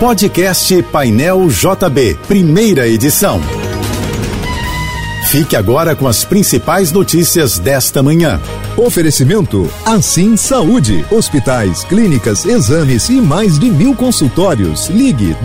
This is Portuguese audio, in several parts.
Podcast Painel JB, primeira edição. Fique agora com as principais notícias desta manhã. Oferecimento Assim Saúde, hospitais, clínicas, exames e mais de 1000 consultórios. Ligue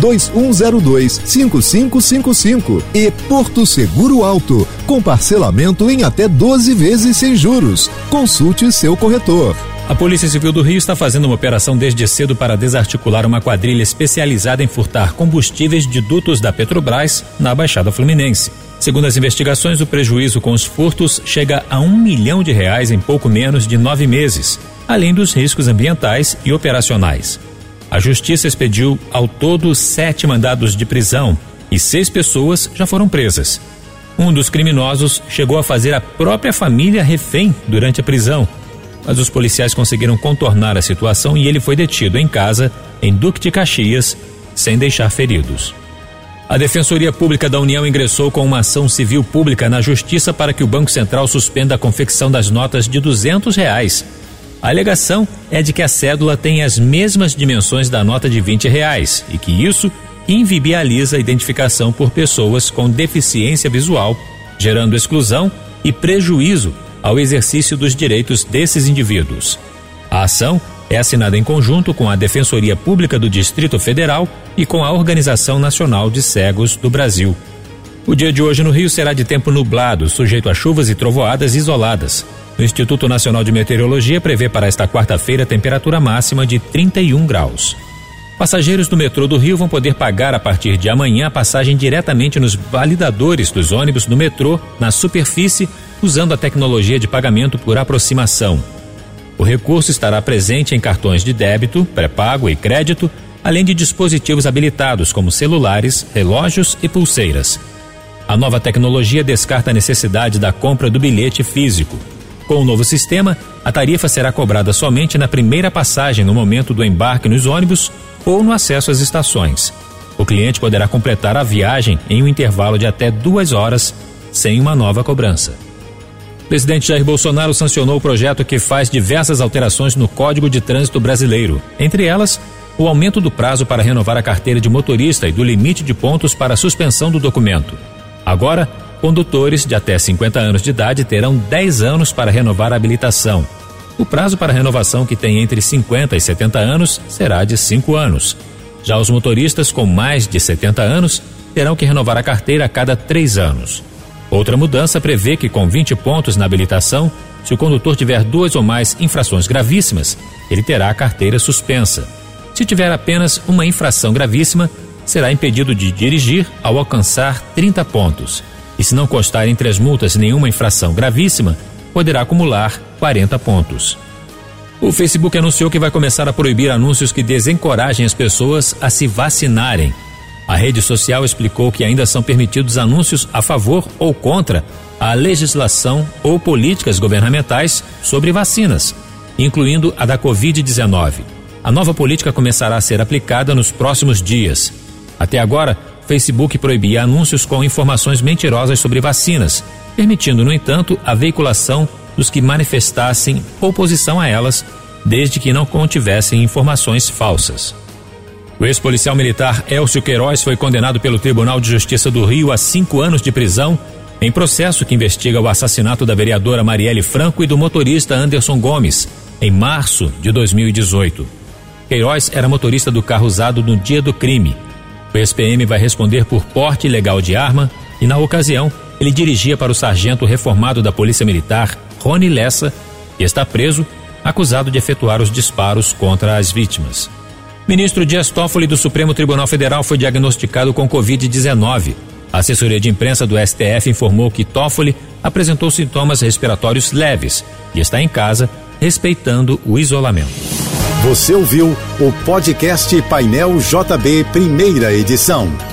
2102-5555 e Porto Seguro Alto, com parcelamento em até 12 vezes sem juros. Consulte seu corretor. A Polícia Civil do Rio está fazendo uma operação desde cedo para desarticular uma quadrilha especializada em furtar combustíveis de dutos da Petrobras na Baixada Fluminense. Segundo as investigações, o prejuízo com os furtos chega a R$1 milhão em pouco menos de 9 meses, além dos riscos ambientais e operacionais. A Justiça expediu ao todo 7 mandados de prisão e 6 pessoas já foram presas. Um dos criminosos chegou a fazer a própria família refém durante a prisão, mas os policiais conseguiram contornar a situação e ele foi detido em casa, em Duque de Caxias, sem deixar feridos. A Defensoria Pública da União ingressou com uma ação civil pública na Justiça para que o Banco Central suspenda a confecção das notas de R$200. A alegação é de que a cédula tem as mesmas dimensões da nota de R$20 e que isso inviabiliza a identificação por pessoas com deficiência visual, gerando exclusão e prejuízo ao exercício dos direitos desses indivíduos. A ação é assinada em conjunto com a Defensoria Pública do Distrito Federal e com a Organização Nacional de Cegos do Brasil. O dia de hoje no Rio será de tempo nublado, sujeito a chuvas e trovoadas isoladas. O Instituto Nacional de Meteorologia prevê para esta quarta-feira temperatura máxima de 31 graus. Passageiros do metrô do Rio vão poder pagar a partir de amanhã a passagem diretamente nos validadores dos ônibus do metrô na superfície, usando a tecnologia de pagamento por aproximação. O recurso estará presente em cartões de débito, pré-pago e crédito, além de dispositivos habilitados como celulares, relógios e pulseiras. A nova tecnologia descarta a necessidade da compra do bilhete físico. Com o novo sistema, a tarifa será cobrada somente na primeira passagem no momento do embarque nos ônibus ou no acesso às estações. O cliente poderá completar a viagem em um intervalo de até 2 horas, sem uma nova cobrança. O presidente Jair Bolsonaro sancionou o projeto que faz diversas alterações no Código de Trânsito Brasileiro, entre elas, o aumento do prazo para renovar a carteira de motorista e do limite de pontos para a suspensão do documento. Agora, condutores de até 50 anos de idade terão 10 anos para renovar a habilitação. O prazo para renovação, que tem entre 50 e 70 anos, será de 5 anos. Já os motoristas com mais de 70 anos terão que renovar a carteira a cada 3 anos. Outra mudança prevê que, com 20 pontos na habilitação, se o condutor tiver 2 ou mais infrações gravíssimas, ele terá a carteira suspensa. Se tiver apenas uma infração gravíssima, será impedido de dirigir ao alcançar 30 pontos. E se não constar entre as multas nenhuma infração gravíssima, poderá acumular 40 pontos. O Facebook anunciou que vai começar a proibir anúncios que desencorajem as pessoas a se vacinarem. A rede social explicou que ainda são permitidos anúncios a favor ou contra a legislação ou políticas governamentais sobre vacinas, incluindo a da Covid-19. A nova política começará a ser aplicada nos próximos dias. Até agora, Facebook proibia anúncios com informações mentirosas sobre vacinas, permitindo, no entanto, a veiculação dos que manifestassem oposição a elas, desde que não contivessem informações falsas. O ex-policial militar Elcio Queiroz foi condenado pelo Tribunal de Justiça do Rio a 5 anos de prisão, em processo que investiga o assassinato da vereadora Marielle Franco e do motorista Anderson Gomes, em março de 2018. Queiroz era motorista do carro usado no dia do crime. O ex-PM vai responder por porte ilegal de arma e, na ocasião, ele dirigia para o sargento reformado da Polícia Militar, Rony Lessa, que está preso, acusado de efetuar os disparos contra as vítimas. Ministro Dias Toffoli do Supremo Tribunal Federal foi diagnosticado com Covid-19. A assessoria de imprensa do STF informou que Toffoli apresentou sintomas respiratórios leves e está em casa, respeitando o isolamento. Você ouviu o podcast Painel JB, primeira edição.